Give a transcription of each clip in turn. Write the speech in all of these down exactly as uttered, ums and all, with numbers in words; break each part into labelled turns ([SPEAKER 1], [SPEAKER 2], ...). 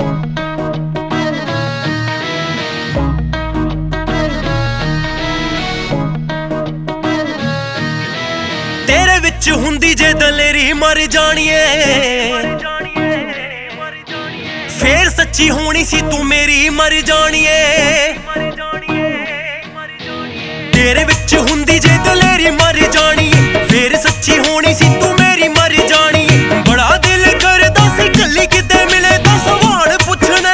[SPEAKER 1] तेरे विच हुंदी जे दलेरी मर जाणीए फेर सच्ची होनी सी तू मेरी मर जाणीए। तेरे विच हुंदी जे दलेरी मर जाणीए फेर सच्ची होनी सी तू मेरी मर जाणीए। बड़ा दिल करदा सी कल्ली किते मिले तां सवाल पुछणे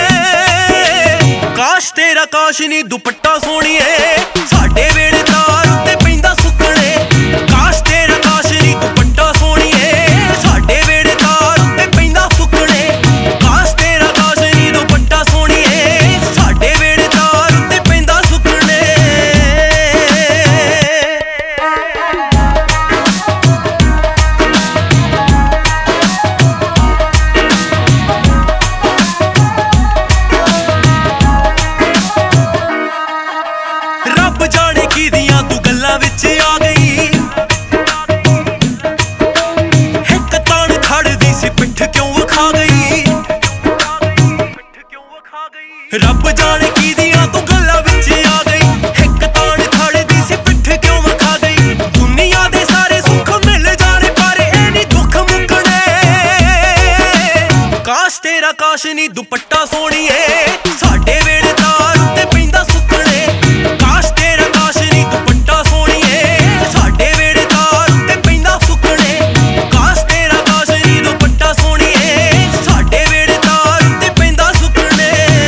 [SPEAKER 1] काश तेरा काश नी दुपट्टा सोहणीए साडे वेड़े तार उत्ते पैंदा सुकणे। काश तेरा काश नी दुपट्टा सोहणीए साडे वेड़े तार उत्ते पैंदा सुकणे। काश तेरा काश नी दुपट्टा सोहणीए साडे वेड़े तार उत्ते पैंदा सुकणे। रब जाने किदियां तू गल्लां विच आ गई हिक तान खड़दी सी पिठ क्यों विखा गई। रब जाने किदियां तू गल्लां विच आ गई हिक तान खड़दी सी पिठ क्यों विखा गई। दुनिया दे सारे सुख मिल जाने पर ए नी दुख मुकणे। काश तेरा काश नी दुपट्टा सोहणीए साडे वेड़े तार उत्ते पैंदा सुकणे। काश तेरा काश नी दुपट्टा सोहणीए साडे वेड़े तार उत्ते पैंदा सुकणे। काश तेरा काश नी दुपट्टा सोहणीए साडे वेड़े तार उत्ते पैंदा सुकणे।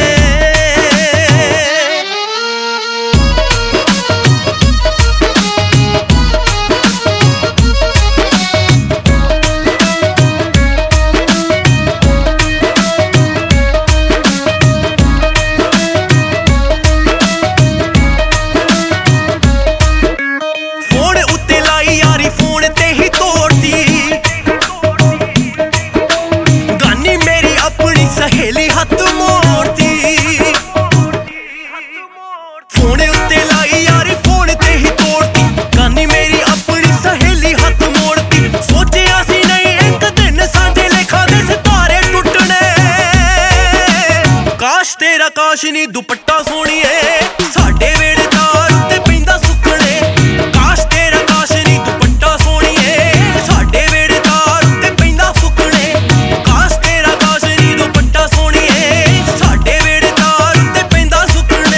[SPEAKER 1] फोन उत्ते लाई यारी फोन ते ही तोड़ती गानी मेरी अपनी सहेली हथ मोड़ती। फोन उत्ते लाई यारी फोन ते ही तोड़ती गानी मेरी अपनी सहेली हथ मोड़ती। सोचिया सी नहीं एक दिन साडे लेखा दे सितारे टुटणे। काश तेरा काश नी दुपट्टा सोहणीए साडे वेड़े तार उत्ते पैंदा सुकणे। काश तेरा काश नी दुपट्टा सोहणीए साडे वेड़े तार उत्ते पैंदा सुकणे। काश तेरा काश नी दुपट्टा सोहणीए साडे वेड़े तार उत्ते पैंदा सुकणे।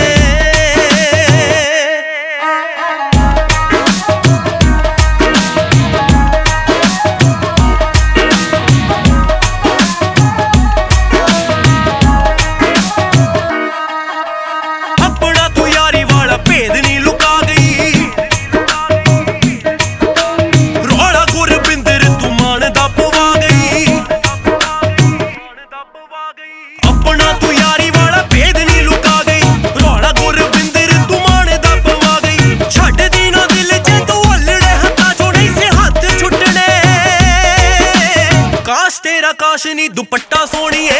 [SPEAKER 1] अपना तू यारी वाला भेद नी लुका गई रोड़ा गुरबिंदर तू मान दा पवा गई। अपना तू यारी वाला भेद नी लुका गई रोड़ा गुरबिंदर तू मान दा पवा गई। छड्ड दी ना दिल च तू हल्लड़े हत्थां चों नहीं सी हत्थ छुटणे। काश तेरा काश नी दुपट्टा सोहणीए